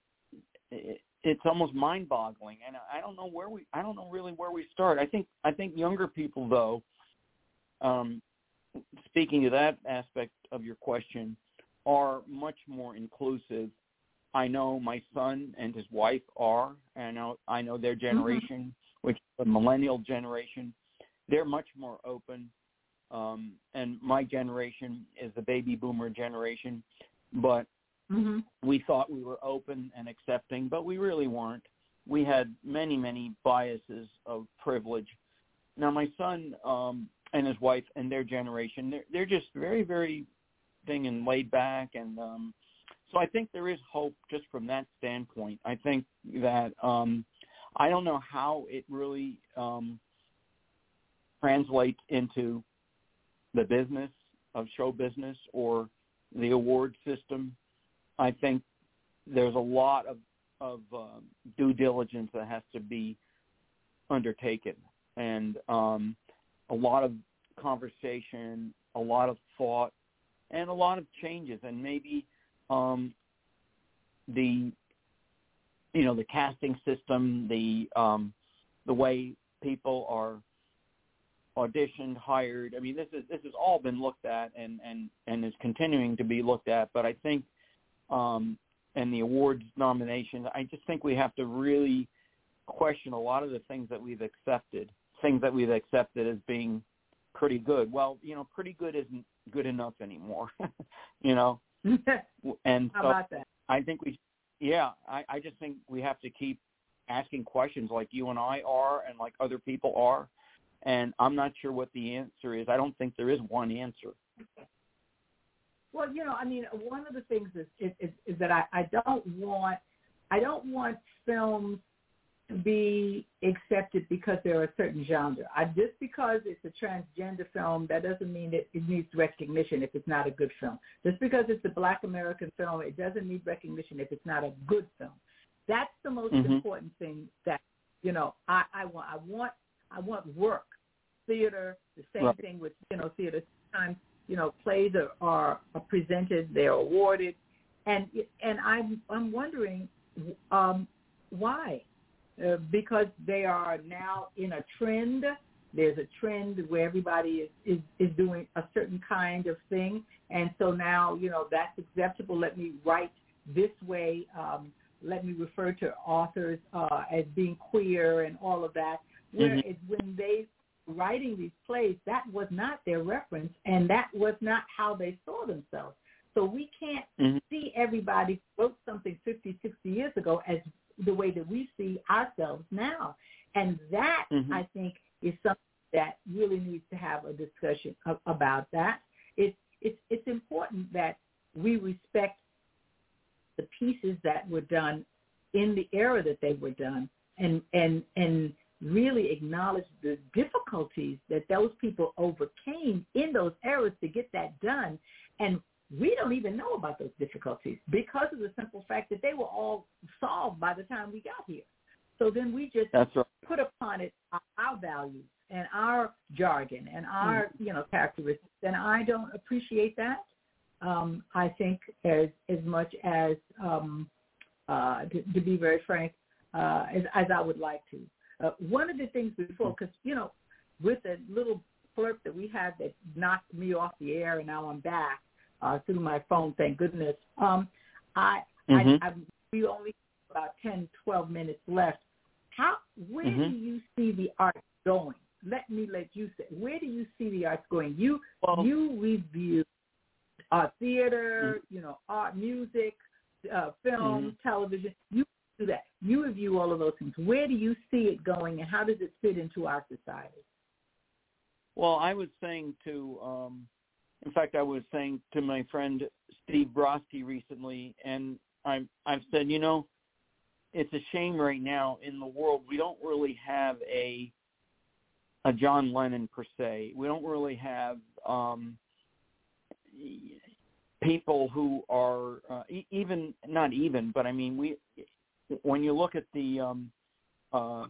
it, it's almost mind-boggling, and I don't know where we I don't know really where we start. I think I think younger people, though, um, speaking to that aspect of your question, are much more inclusive. I know my son and his wife are, and I know I know their generation, mm-hmm. which is the millennial generation. They're much more open. Um, and my generation is the baby boomer generation, but mm-hmm. we thought we were open and accepting, but we really weren't. We had many, many biases of privilege. Now, my son um, and his wife and their generation, they're, they're just very, very thing and laid back. And um, so I think there is hope just from that standpoint. I think that um, I don't know how it really um, translates into the business of show business or the award system. I think there's a lot of, of um, due diligence that has to be undertaken, and um, a lot of conversation, a lot of thought, and a lot of changes. And maybe um, the, you know, the casting system, the um, the way people are auditioned, hired. I mean, this is this has all been looked at and, and, and is continuing to be looked at. But I think, um, and the awards nominations, I just think we have to really question a lot of the things that we've accepted, things that we've accepted as being pretty good. Well, you know, pretty good isn't good enough anymore, you know. And How so about that? I think we, yeah, I, I just think we have to keep asking questions like you and I are and like other people are. And I'm not sure what the answer is. I don't think there is one answer. Well, you know, I mean, one of the things is is, is, is that I, I don't want I don't want films to be accepted because they're a certain genre. I, just because it's a transgender film, that doesn't mean that it needs recognition if it's not a good film. Just because it's a Black American film, it doesn't need recognition if it's not a good film. That's the most mm-hmm. important thing that, you know, I, I want. I want I want work. Theater, the same right. thing with, you know, theater. Sometimes, you know, plays are, are, are presented, they're awarded, and and I'm I'm wondering um, why, uh, because they are now in a trend. There's a trend where everybody is, is is doing a certain kind of thing, and so now, you know, that's acceptable. Let me write this way. Um, let me refer to authors uh, as being queer and all of that. Where mm-hmm. it, when they writing these plays, that was not their reference, and that was not how they saw themselves. So we can't mm-hmm. see everybody who wrote something fifty, sixty years ago as the way that we see ourselves now. And that, mm-hmm. I think, is something that really needs to have a discussion of, about that. It's, it's, it's important that we respect the pieces that were done in the era that they were done, and and and really acknowledge the difficulties that those people overcame in those eras to get that done. And we don't even know about those difficulties because of the simple fact that they were all solved by the time we got here. So then we just That's right. put upon it our, our values and our jargon and our, mm-hmm. you know, characteristics. And I don't appreciate that. Um, I think as as much as, um, uh, to, to be very frank, uh, as, as I would like to. Uh, one of the things before, because, you know, with a little blurb that we had that knocked me off the air and now I'm back uh, through my phone, thank goodness, um, I, mm-hmm. I, I we only about ten, twelve minutes left. How, where mm-hmm. do you see the art going? Let me let you say, where do you see the arts going? You well, you review uh, theater, mm-hmm. you know, art, music, uh, film, mm-hmm. television. You do that. You review all of those things. Where do you see it going, and how does it fit into our society? Well, I was saying to, um, in fact, I was saying to my friend Steve Brodsky recently, and I'm, I've said, you know, it's a shame right now in the world we don't really have a a John Lennon per se. We don't really have um, people who are uh, e- even not even, but I mean we. When you look at the, um, uh,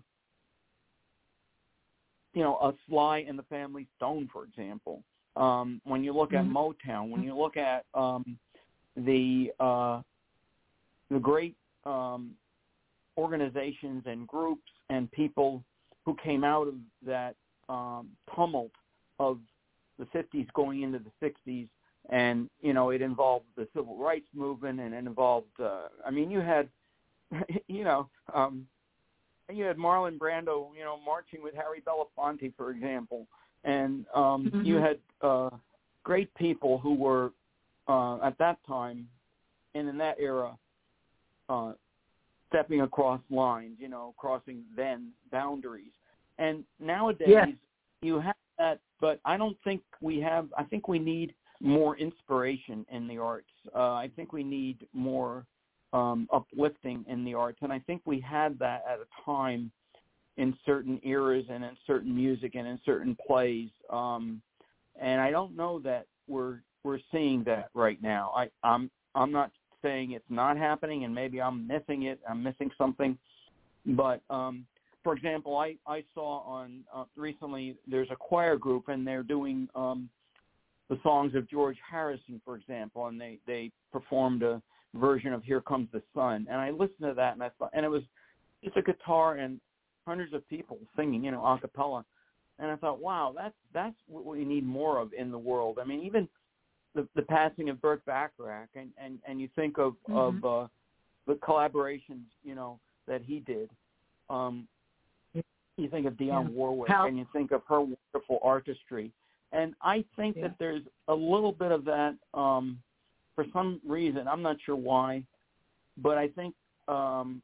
you know, a Sly and the Family Stone, for example. Um, when you look mm-hmm. at Motown, when you look at um, the uh, the great um, organizations and groups and people who came out of that um, tumult of the fifties going into the sixties, and, you know, it involved the civil rights movement, and it involved, uh, I mean, you had, you know, um, you had Marlon Brando, you know, marching with Harry Belafonte, for example, and um, mm-hmm. you had uh, great people who were, uh, at that time and in that era, uh, stepping across lines, you know, crossing then boundaries. And nowadays yeah. you have that, but I don't think we have, I think we need more inspiration in the arts. Uh, I think we need more um, uplifting in the arts. And I think we had that at a time in certain eras and in certain music and in certain plays. Um, and I don't know that we're, we're seeing that right now. I, I'm, I'm not saying it's not happening, and maybe I'm missing it. I'm missing something. But, um, for example, I, I saw on uh, recently there's a choir group, and they're doing um, the songs of George Harrison, for example, and they, they performed a version of Here Comes the Sun. And I listened to that, and I thought, and it was just a guitar and hundreds of people singing, you know, a cappella. And I thought, wow, that's that's what we need more of in the world. I mean, even the, the passing of Burt Bacharach, and, and, and you think of, mm-hmm. of uh, the collaborations, you know, that he did. Um, you think of Dionne yeah. Warwick, How? and you think of her wonderful artistry. And I think yeah. that there's a little bit of that um, for some reason. I'm not sure why, but I think, um,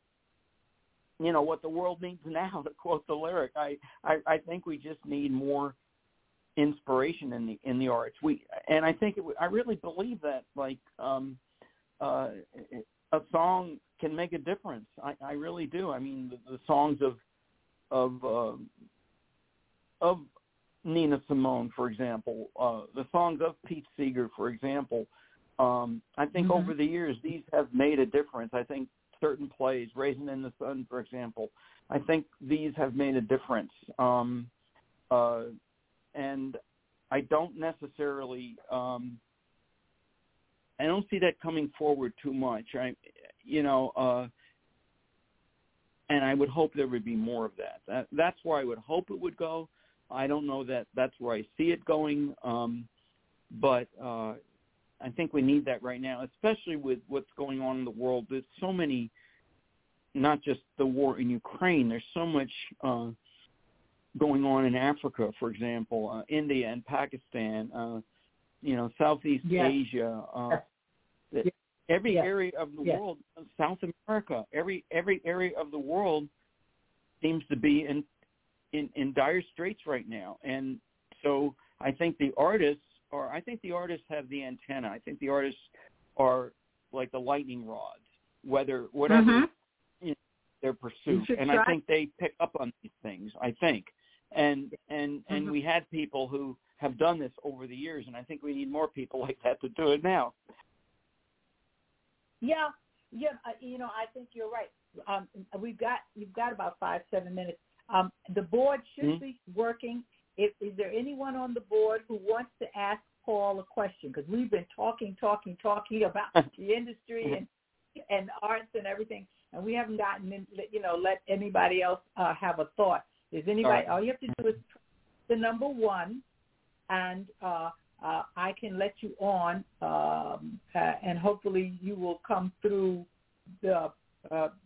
you know, what the world needs now, to quote the lyric, I, I, I think we just need more inspiration in the in the arts. We and I think it, I really believe that, like, um, uh, a song can make a difference. I, I really do. I mean, the, the songs of of uh, of Nina Simone, for example, uh, the songs of Pete Seeger, for example. Um, I think mm-hmm. over the years these have made a difference. I think certain plays, Raisin in the Sun, for example, I think these have made a difference. Um, uh, and I don't necessarily, um, I don't see that coming forward too much. I, you know, uh, and I would hope there would be more of that. that. That's where I would hope it would go. I don't know that that's where I see it going, um, but uh, I think we need that right now, especially with what's going on in the world. There's so many, not just the war in Ukraine, there's so much uh, going on in Africa, for example, uh, India and Pakistan, uh, you know, Southeast yes. Asia, uh, yes. every yes. area of the yes. world, South America, every every area of the world seems to be in, in, in dire straits right now. And so I think the artists, or I think the artists have the antenna. I think the artists are like the lightning rods, whether whatever mm-hmm. you know, their pursuit. And try. I think they pick up on these things, I think. And and and mm-hmm. we had people who have done this over the years, and I think we need more people like that to do it now. Yeah, yeah, uh, you know, I think you're right. Um, we've got you've got about five, seven minutes. Um, the board should mm-hmm. be working. If, is there anyone on the board who wants to ask Paul a question? Because we've been talking, talking, talking about the industry and and arts and everything, and we haven't gotten in, you know, let anybody else uh, have a thought. Is anybody? All, right. all you have to do is the number one, and uh, uh, I can let you on, um, uh, and hopefully you will come through the uh,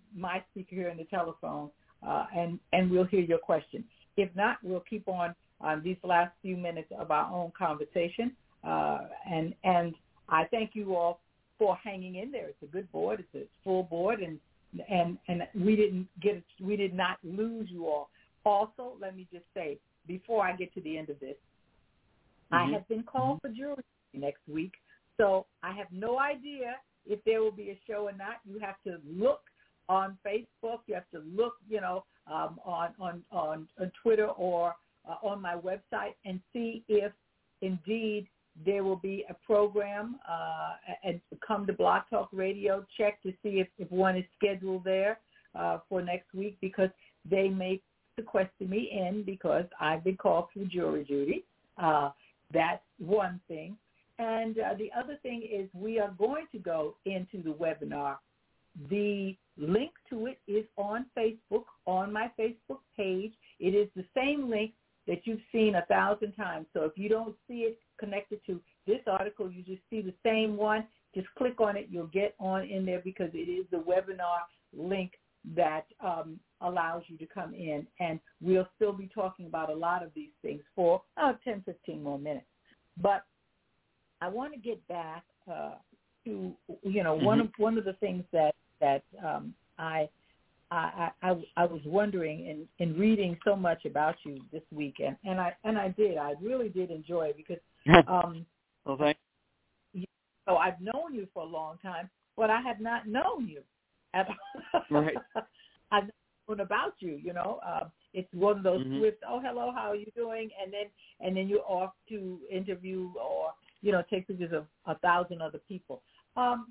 my speaker here in the telephone, uh, and, and we'll hear your question. If not, we'll keep on on these last few minutes of our own conversation. Uh, and and I thank you all for hanging in there. It's a good board. It's a full board, and and and we didn't get we did not lose you all. Also, let me just say before I get to the end of this, mm-hmm. I have been called for jury next week, so I have no idea if there will be a show or not. You have to look on Facebook. You have to look, you know, um, on, on on on Twitter or uh, on my website and see if indeed there will be a program, uh, and come to Blog Talk Radio, check to see if, if one is scheduled there uh, for next week, because they may sequester me in because I've been called for jury duty. Uh, that's one thing. And uh, the other thing is we are going to go into the webinar. The link to it is on Facebook, on my Facebook page. It is the same link that you've seen a thousand times. So if you don't see it connected to this article, you just see the same one, just click on it. You'll get on in there because it is the webinar link that um, allows you to come in. And we'll still be talking about a lot of these things for uh, ten, fifteen more minutes. But I want to get back uh, to, you know, mm-hmm. one of one of the things that, that um, I I, I, I was wondering in, in reading so much about you this weekend, and I and I did. I really did enjoy it because um, well, thanks. You know, I've known you for a long time, but I have not known you at all. Right. I've known about you. You know, uh, it's one of those mm-hmm. swift. Oh, hello, how are you doing? And then and then you're off to interview or you know take pictures of a thousand other people. Um,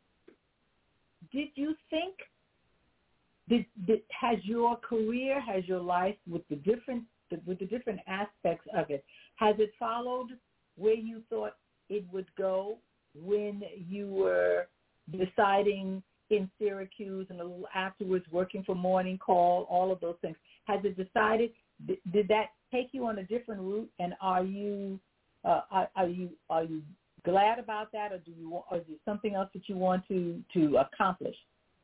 did you think? Did, did, has your career, has your life, with the different with the different aspects of it, has it followed where you thought it would go when you were deciding in Syracuse and a little afterwards working for Morning Call, all of those things? Has it decided? Did, did that take you on a different route? And are you uh, are, are you are you glad about that, or do you or is it something else that you want to to accomplish?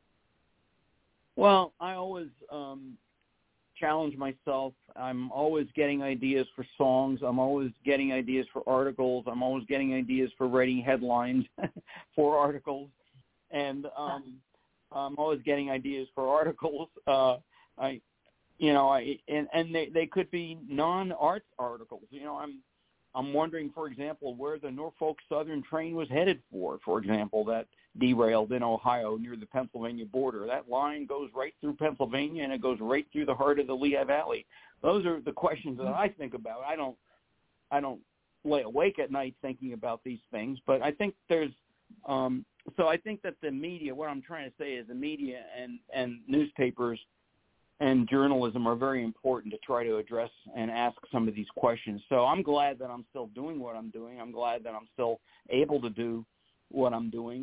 Well, I always um, challenge myself. I'm always getting ideas for songs. I'm always getting ideas for articles. I'm always getting ideas for writing headlines for articles. And um, I'm always getting ideas for articles. Uh, I, you know, I and, and they, they could be non-arts articles. You know, I'm I'm wondering, for example, where the Norfolk Southern train was headed for, for example, that derailed in Ohio near the Pennsylvania border. That line goes right through Pennsylvania, and it goes right through the heart of the Lehigh Valley. Those are the questions that I think about. I don't I don't lay awake at night thinking about these things, but I think there's um, – so I think that the media, what I'm trying to say is the media and, and newspapers and journalism are very important to try to address and ask some of these questions. So I'm glad that I'm still doing what I'm doing. I'm glad that I'm still able to do what I'm doing.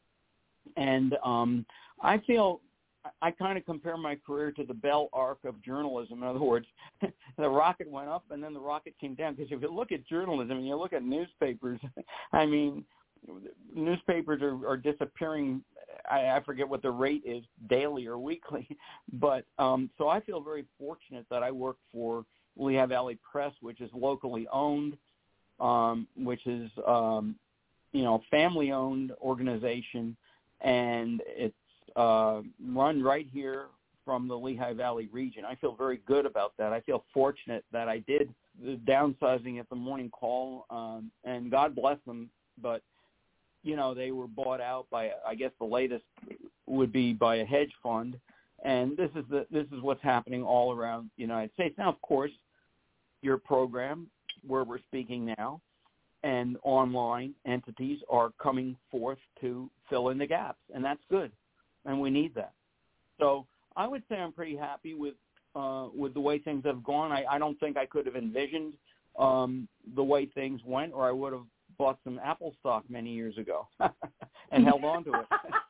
And um, I feel I kind of compare my career to the Bell arc of journalism. In other words, the rocket went up and then the rocket came down. Because if you look at journalism and you look at newspapers, I mean, newspapers are, are disappearing. I, I forget what the rate is, daily or weekly. But um, so I feel very fortunate that I work for Lehigh Valley Press, which is locally owned, um, which is, um, you know, family-owned organization, and it's uh, run right here from the Lehigh Valley region. I feel very good about that. I feel fortunate that I did the downsizing at the Morning Call, um, and God bless them, but you know, they were bought out by, I guess the latest would be by a hedge fund. And this is the this is what's happening all around the United States. Now, of course, your program, where we're speaking now, and online entities are coming forth to fill in the gaps, and that's good, and we need that. So I would say I'm pretty happy with uh, with the way things have gone. I, I don't think I could have envisioned um, the way things went, or I would have bought some Apple stock many years ago and held on to it.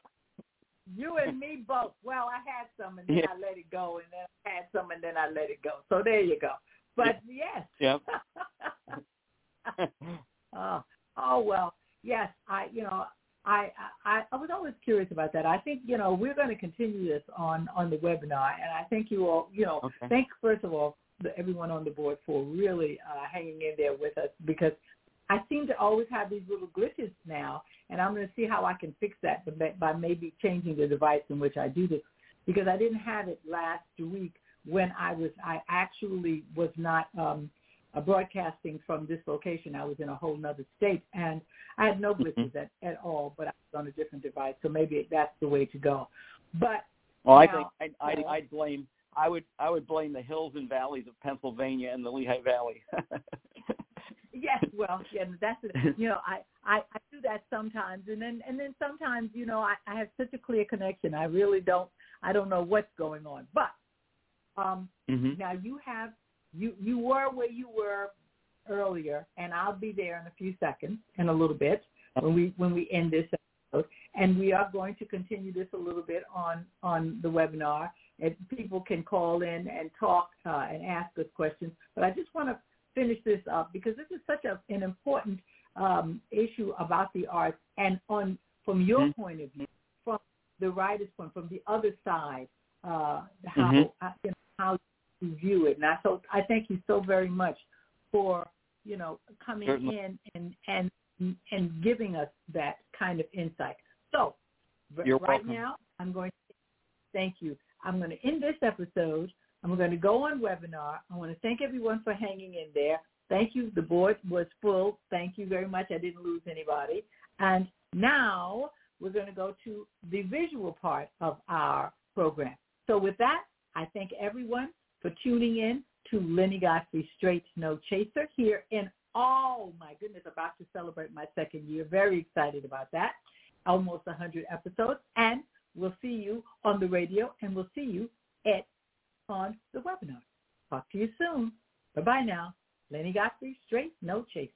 You and me both. Well, I had some and then yeah. I let it go, and then I had some and then I let it go. So there you go. But yeah. yes. Yep. oh, oh well, yes. I, you know, I, I I was always curious about that. I think, you know, we're going to continue this on, on the webinar, and I thank you all, you know, okay. thanks, first of all, the, everyone on the board for really uh, hanging in there with us, because I seem to always have these little glitches now, and I'm going to see how I can fix that by maybe changing the device in which I do this, because I didn't have it last week when I was, I actually was not um, uh, broadcasting from this location. I was in a whole nother state, and I had no glitches mm-hmm. at, at all, but I was on a different device, so maybe that's the way to go. But well, now, I think I, I, I'd blame I would I would blame the hills and valleys of Pennsylvania and the Lehigh Valley. Yes, well, yeah, that's it. You know, I, I, I do that sometimes, and then and then sometimes, you know, I, I have such a clear connection. I really don't I don't know what's going on, but um, mm-hmm. now you have you you were where you were earlier, and I'll be there in a few seconds, in a little bit, when we when we end this episode. And we are going to continue this a little bit on, on the webinar, and people can call in and talk uh, and ask us questions. But I just want to finish this up, because this is such a, an important um, issue about the arts, and on from your mm-hmm. point of view, from the writer's point, from the other side, uh, how mm-hmm. uh, you know, how you view it. And I, so I thank you so very much for, you know, coming Certainly. in and, and and giving us that kind of insight. So You're right welcome. now, I'm going to thank you. I'm going to end this episode. I'm going to go on webinar. I want to thank everyone for hanging in there. Thank you. The board was full. Thank you very much. I didn't lose anybody. And now we're going to go to the visual part of our program. So with that, I thank everyone for tuning in to Lenny Godfrey Straight No Chaser here in, oh my goodness, about to celebrate my second year. Very excited about that. Almost one hundred episodes, and we'll see you on the radio, and we'll see you at on the webinar. Talk to you soon. Bye-bye now. Lenny Godfrey, Straight No Chaser.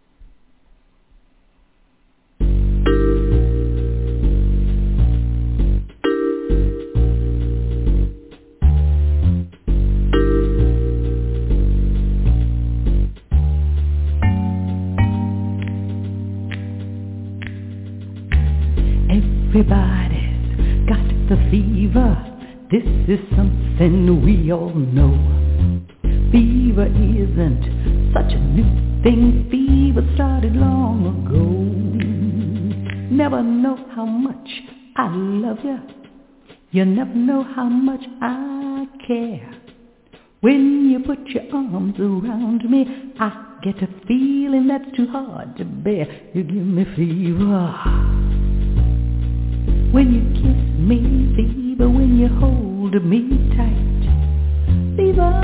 Everybody's got the fever. This is something we all know. Fever isn't such a new thing. Fever started long ago. Never know how much I love you. You never know how much I care. When you put your arms around me, I get a feeling that's too hard to bear. You give me fever. When you kiss me, fever, when you hold me tight. Fever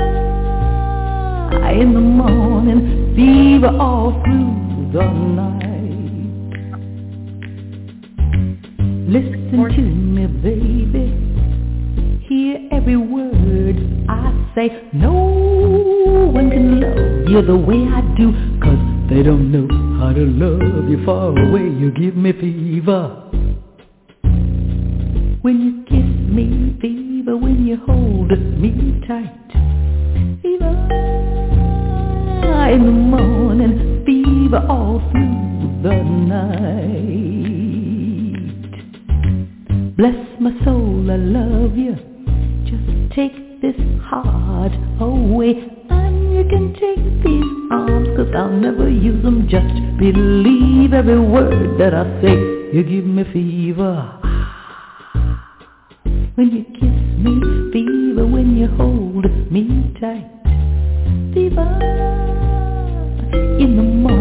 in the morning, fever all through the night. Listen to me, baby, hear every word I say. No one can love you the way I do, 'cause they don't know how to love you far away. You give me fever. When you kiss me, fever, when you hold me tight. Fever in the morning, fever all through the night. Bless my soul, I love you. Just take this heart away, and you can take these arms, 'cause I'll never use them. Just believe every word that I say. You give me fever. When you kiss me, fever, when you hold me tight. Fever in the morning.